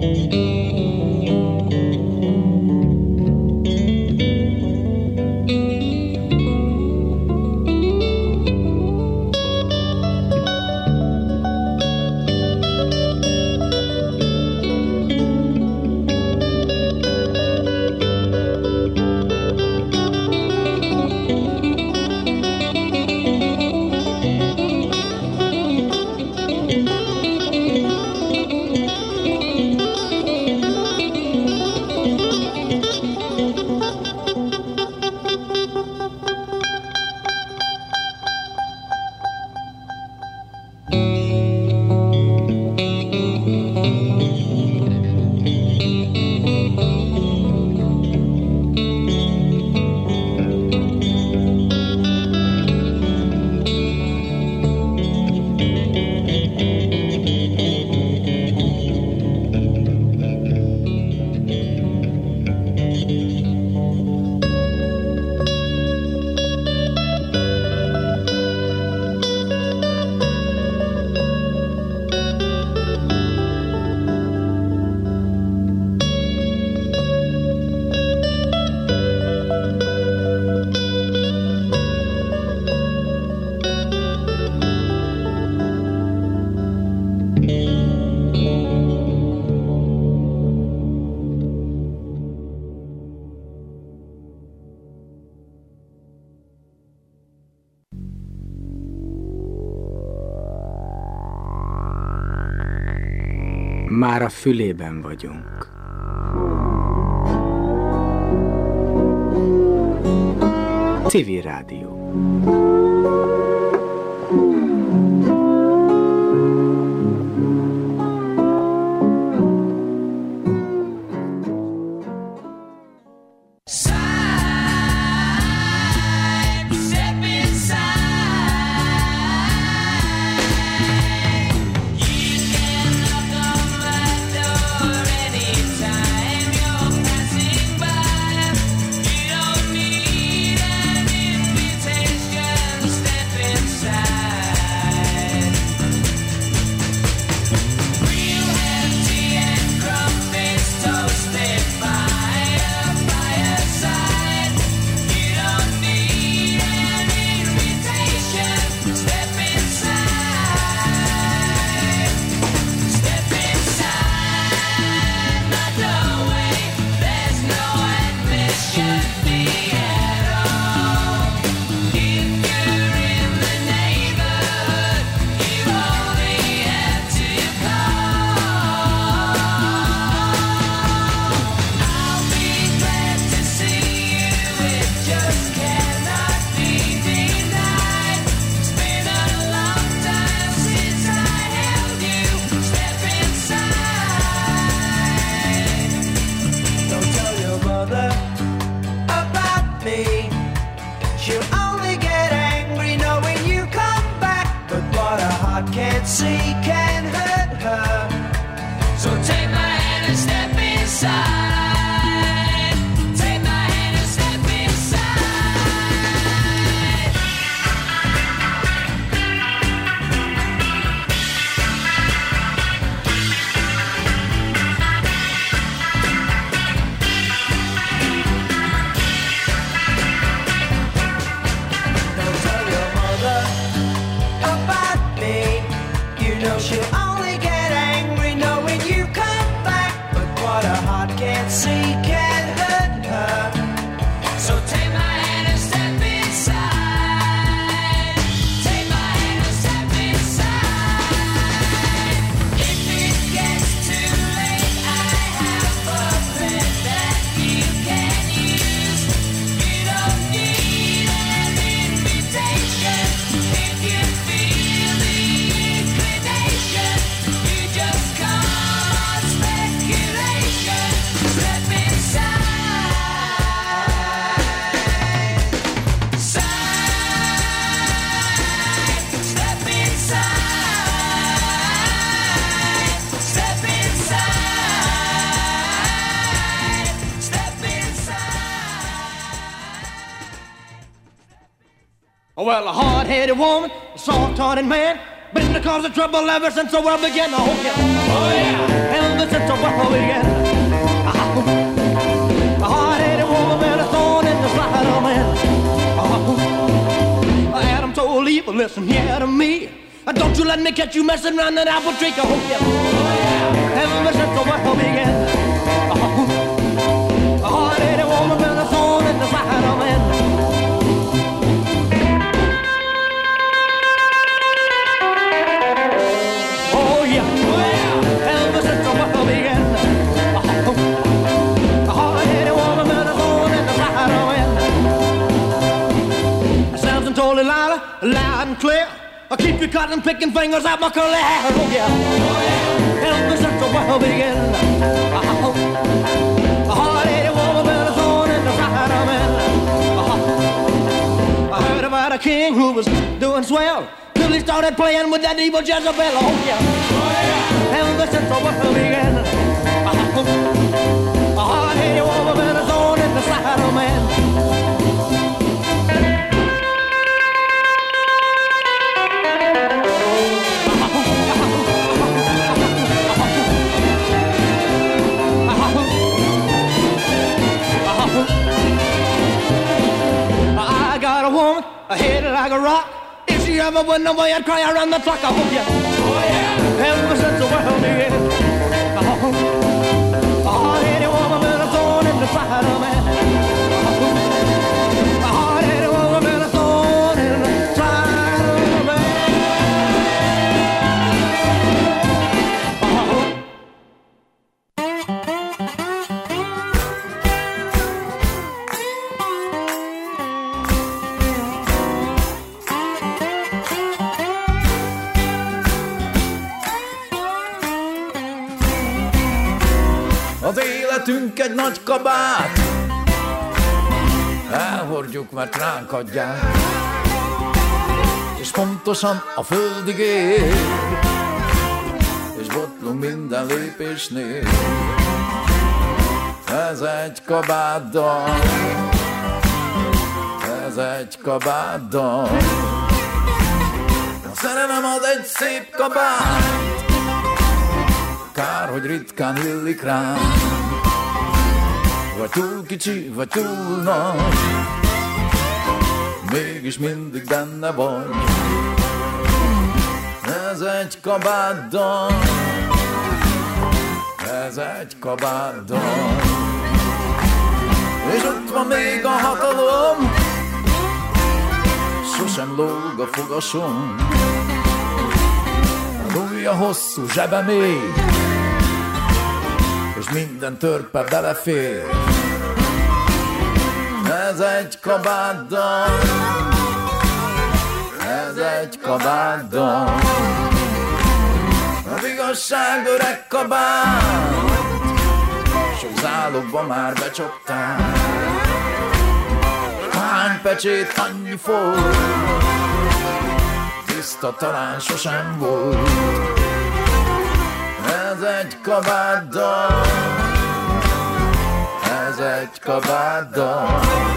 Már a fülében vagyunk. Civil Rádió. Well, a hard-headed woman, a soft-hearted man, been the cause of trouble ever since the world began. Oh yeah, hell, ever since the world began. A hard-headed woman with a thorn in the side of man. Adam told Eve, listen here to me. Don't you let me catch you messing around that apple tree. Oh yeah, ever since the world began. A hard-headed woman with a thorn in the side of man. Oh yeah, ever since the world began. A hard-headed woman with a thorn in the side of man. Samson told Delilah loud and clear, keep your cotton picking fingers out my curly hair. Oh yeah, ever since the world began. A hard-headed woman with a thorn in the side of man. I heard about a king who was doing swell till he started playing with that evil Jezebel. Oh yeah, ever since the world began. A hard-headed woman with a thorn in the side of man. I got a woman, a head like a rock. If she ever went away, I'd cry around the clock. I hope you. Oh yeah. Ever since the world began. A hard-headed woman with a thorn in the side of man. A hard-headed woman with a thorn in the side of man. Az életünk egy nagy kabát, elhordjuk, mert ránk adják, és pontosan a földig ér, és botlunk minden lépésnél. Ez egy kabátdal, ez egy kabátdal. A szerelem az egy szép kabát, kár, hogy ritkán illik rám. Vagy túl kicsi, vagy túl nagy, mégis mindig benne vagy. Ez egy kabátdal, ez egy kabátdal. És ott van még a hatalom, sosem lóg a fogasom. Rújja hosszú zsebe még, és minden törpe belefér. Ez egy kabátdal, ez egy kabátdal. Az igazság öreg kabát, sok zálogba már becsaptál. Hány pecsét, annyi folt, tiszta talán sosem volt. Ez egy kabátdal, ez egy kabátdal.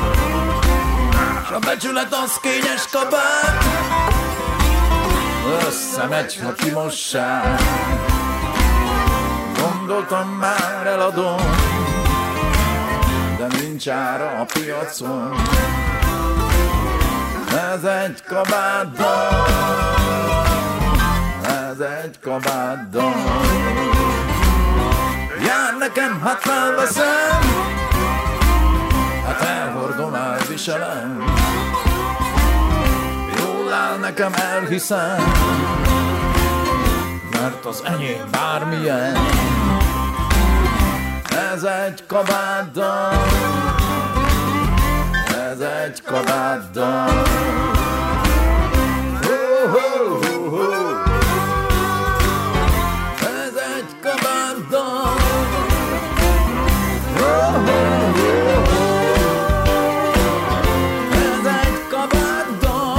S a becsület az kényes kabát, összemegy, ha kimossák. Gondoltam már eladom, de nincs ára a piacon. Ez egy kabátdal, ez egy kabátdal. Jár nekem, hát felveszem, hát elhordom, elviselem. Jól áll nekem, elhiszem, mert az enyém bármilyen. Ez egy kabátdal, ez egy kabátdal. Ez egy kabátdal. Ez egy kabátdal.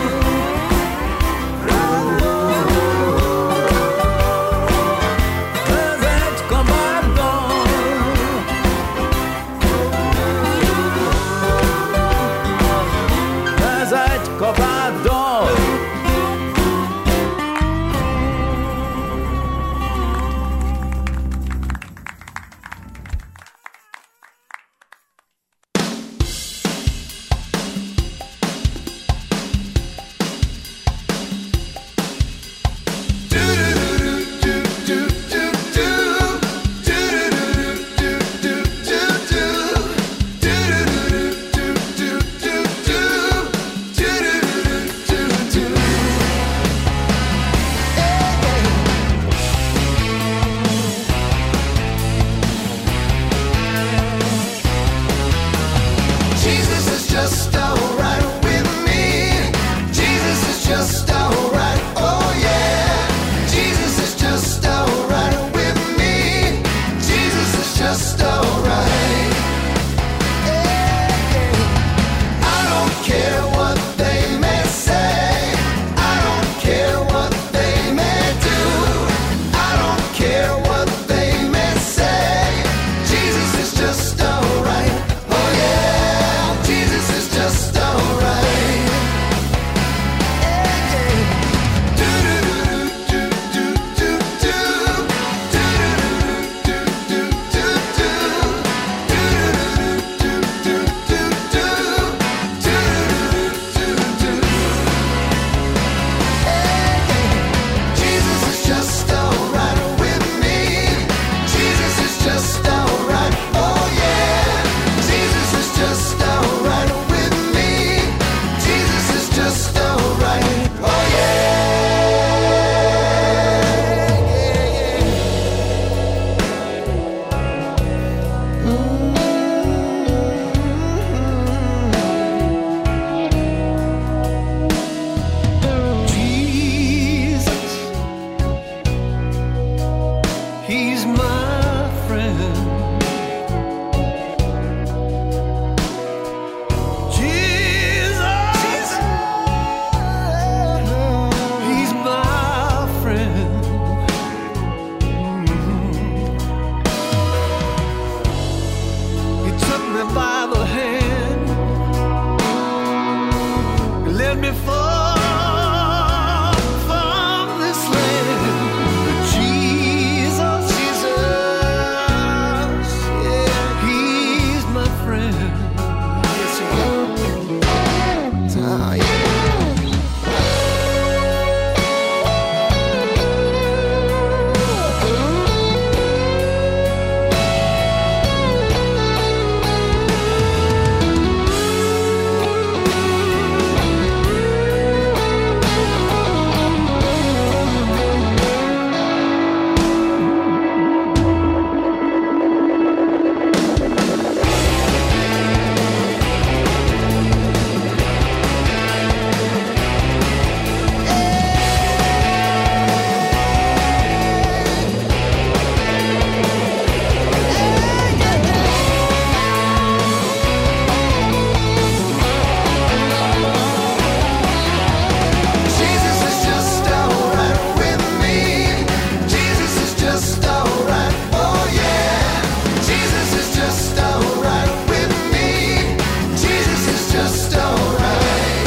Ez egy kabátdal. Ez egy just alright with me. Jesus is just alright, oh yeah. Jesus is just alright with me. Jesus is just alright. I don't care what they may say. I don't care what they may do. I don't care what they may say. Jesus is just alright, oh yeah. Jesus is just alright. He's my friend. Jesus, he's my friend. He took me by the hand, he led me far from this land. Jesus, yeah, he's my friend. Yes, he is. Ah, yeah. Jesus is just alright with me. Jesus is just alright, oh yeah. Jesus is just alright with me. Jesus is just alright.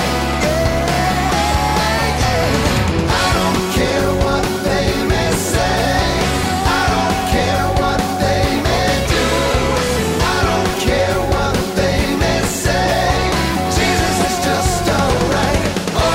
I don't care what they may say. I don't care what they may do. I don't care what they may say. Jesus is just alright, oh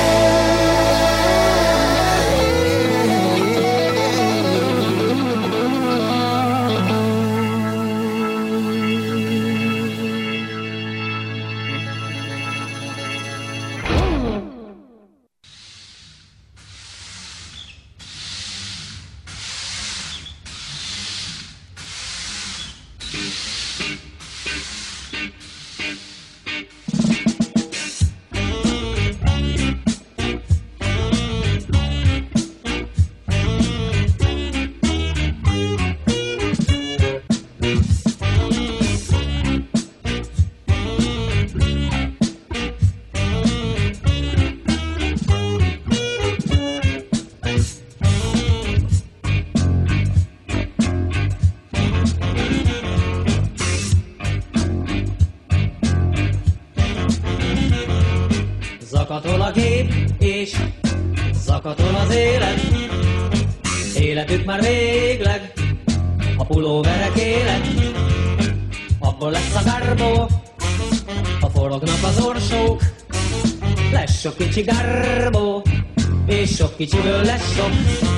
Zakatol a gép, és zakatol az élet. Életük már végleg, a pulóverek élet. Abból lesz a garbó, ha forognak az orsók. Lesz sok kicsi garbó, és sok kicsiből lesz sok.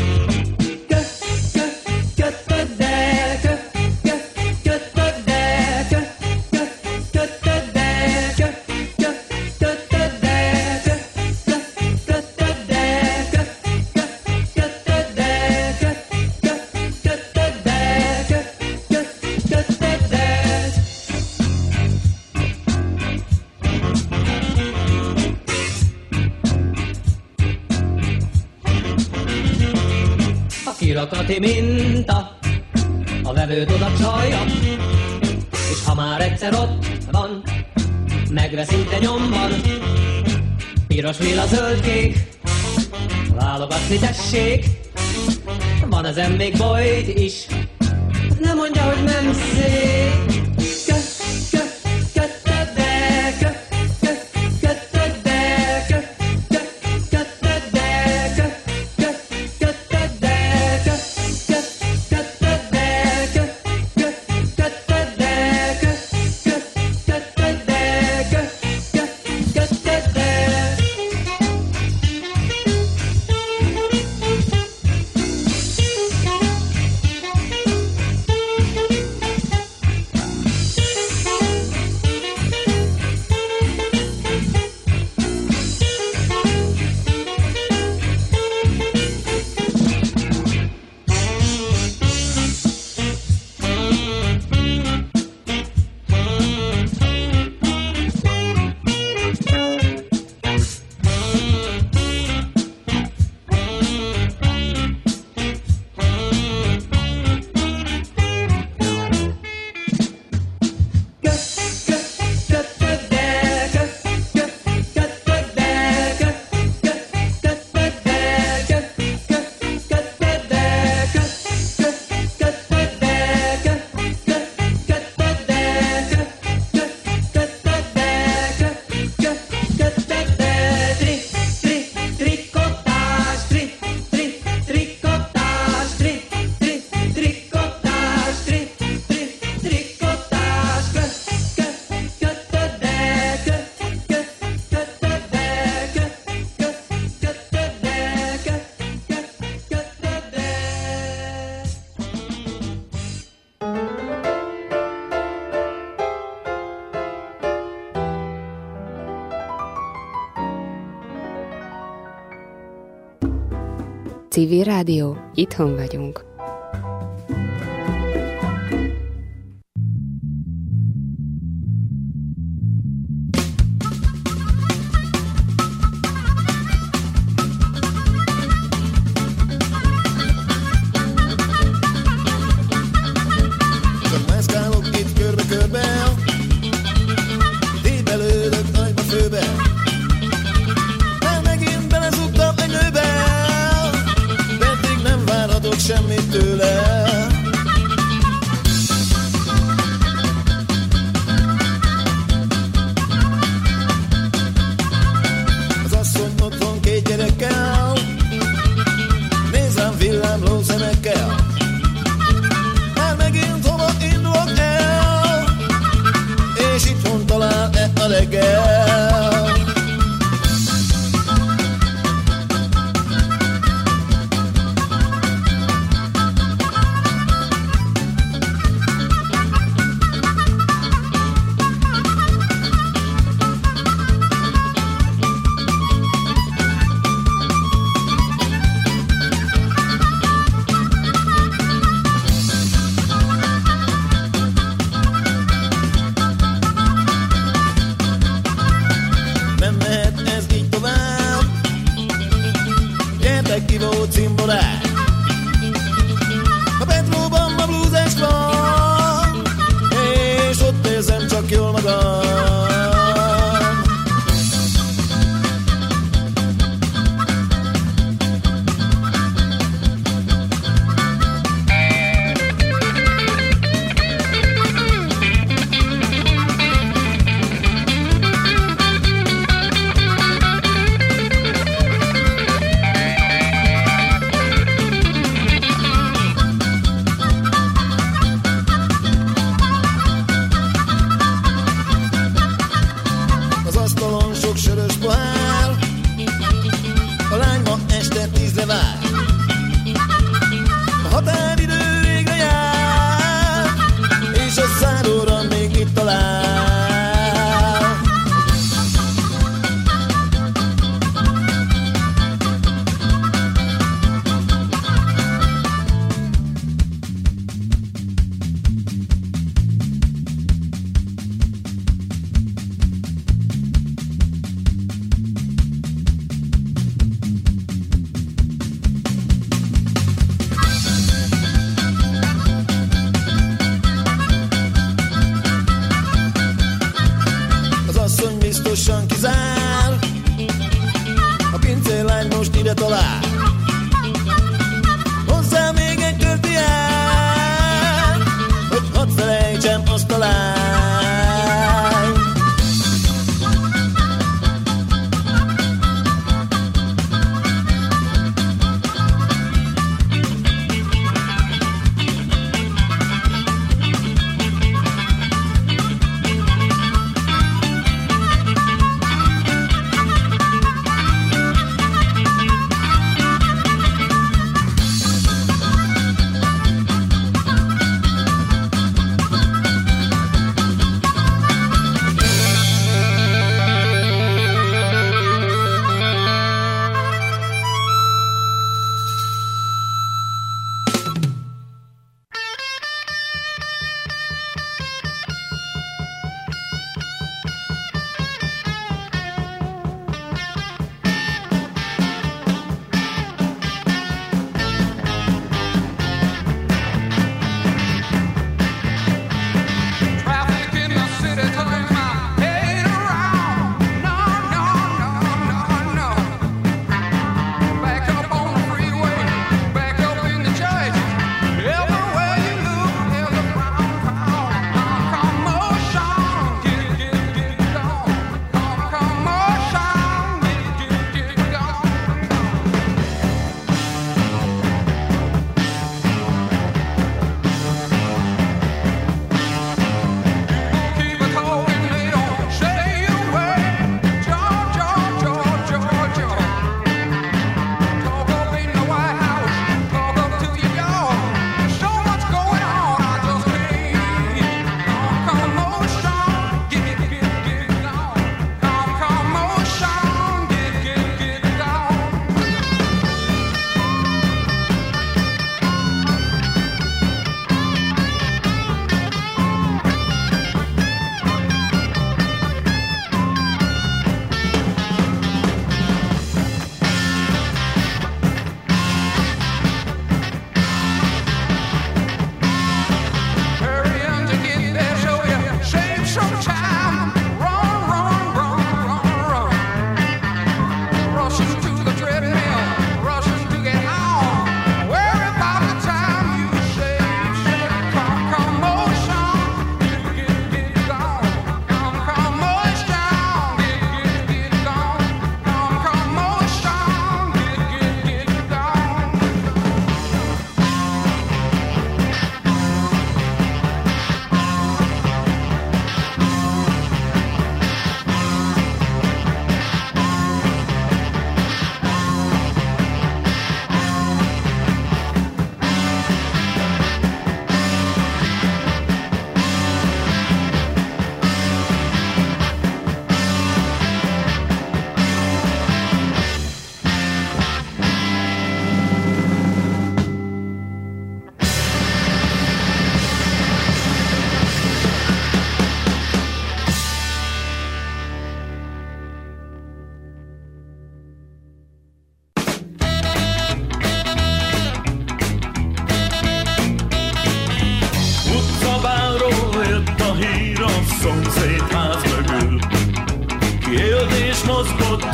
Kötöd el, kötöd el, kötöd el, kötöd el, kötöd el, kötöd el, kötöd el, kötöd el. irakati minta, a vevőt oda csalja, és ha már egyszer ott van, megvesz szinte nyomban. Piros, lila, zöld, kék, válogatni tessék, van ezen még bojt is, nem mondja, hogy nem szép. Civil Rádió, itthon vagyunk.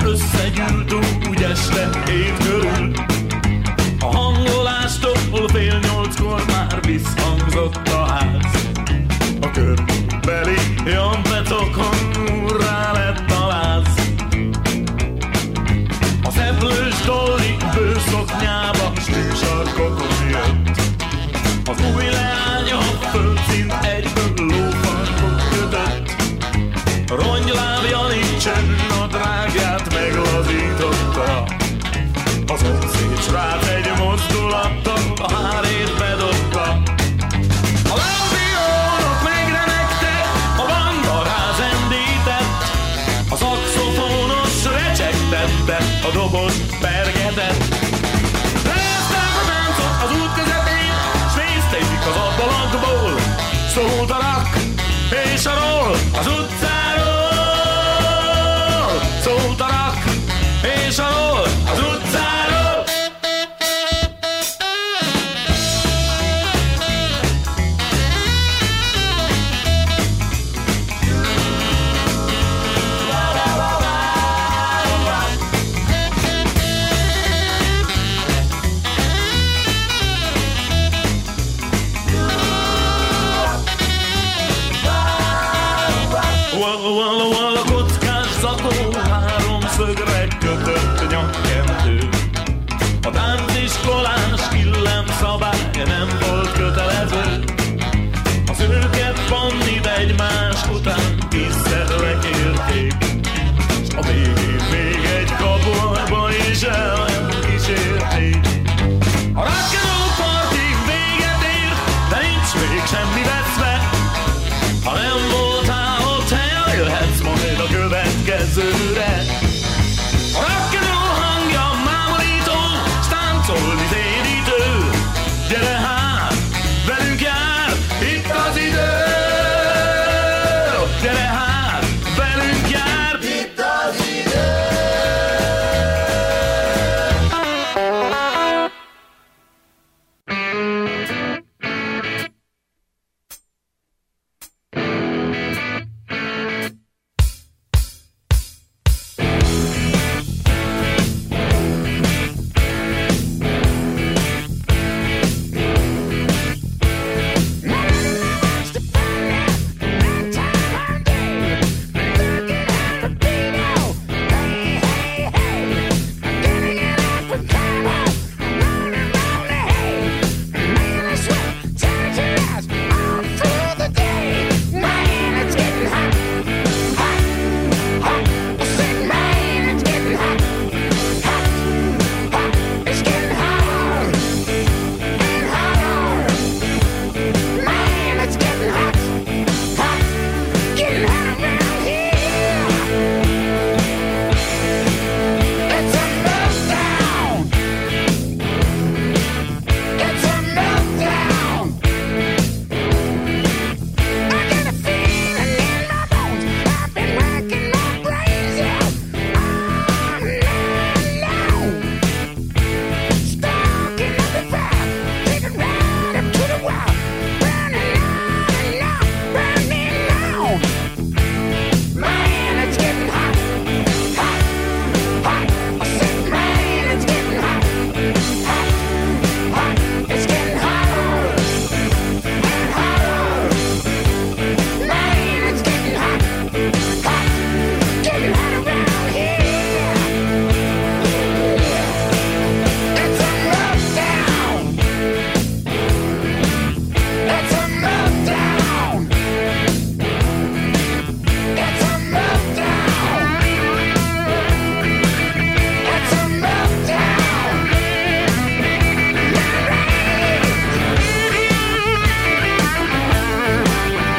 összegyűltünk úgy este 7 körül. A hangolástól fél 8-kor már visszhangzott a ház. A körbeli jampetokon úrrá lett a láz. A szeplős Dolly bőszoknyába sarkokon jött. Az új leánya a földszint egyből lófarkot kötött. Rongyláb Jani csennadrágját meglazította. A szomszéd srác egy mozdulattal a hárét bedobta. A lámpiónok megremegte, a bandaráz endített, a szaxofónos recsegtette, a doboz pergetett. Leszták a táncot az út közepén, s nézték az abbalakból, szólt a rock és a roll az utcán.